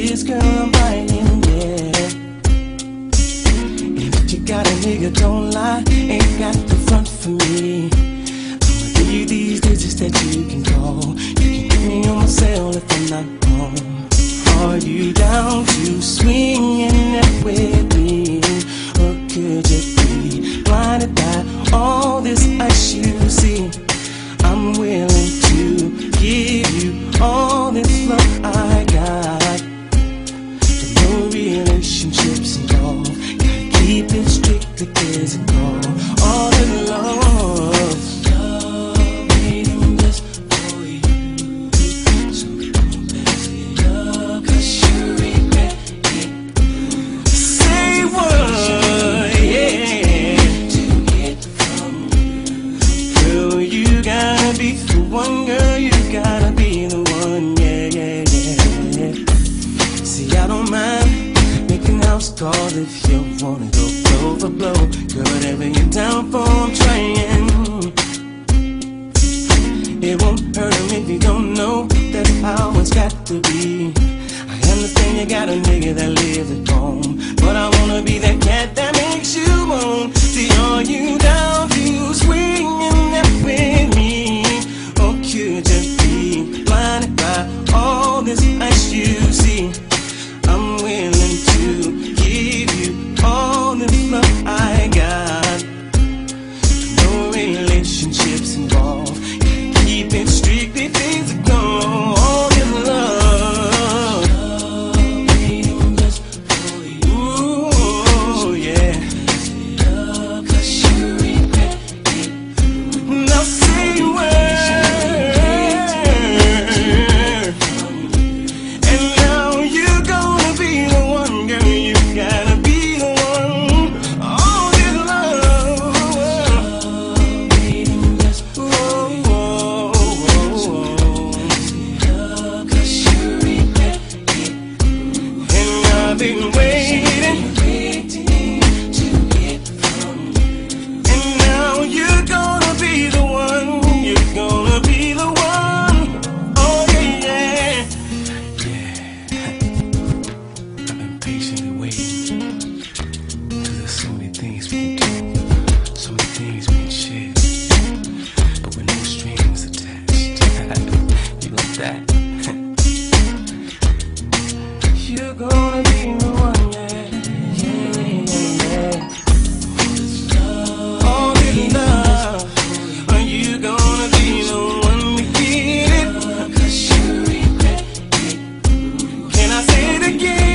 this girl I'm buying, yeah. If you got a nigga, don't lie, ain't got the front for me. I'ma give you these digits that you can call. You can get me on my cell if I'm not home. Are you down to swinging that with me? Or could you be blinded by all this ice you see? I'm willing to give you all this love I got. No relationships involved. Gotta keep it strictly physical. All the love, waiting just for you. So don't mess it up, 'cause you regret it. Say what, yeah, to get from you. Girl, you gotta be the one, girl, you gotta be the one, yeah, yeah, yeah. See, I don't mind making house calls if you wanna go blow for blow. Girl, whatever you're down for, I'm trying. It won't hurt him if you don't know that's how it's got to be. I understand you got a nigga that lives at home, but I wanna be that cat that makes you moan. See, are you down to swinging that with me? Or could you be blinded by all this ice you see? I'm willing to give you all the love I got. No relationships involved. Keep it strictly physical. All this love, waiting just for you. Ooh, yeah. 'Cause you regret it. Now say where. And now you're gonna be the one, girl. You gotta be the one. All this love, waiting just for you. 'Cause you regret it. And I've been waiting to get from you. And now you're gonna be the one. You're gonna be the one. Oh yeah, yeah. I've been patiently waiting. 'Cause there's so many things we can do, so many things we can share, but with no strings attached. You like that? You're gonna be the one, yeah, yeah, yeah. All this love, are you gonna be the one to get it? 'Cause you regret it. Can I say it again?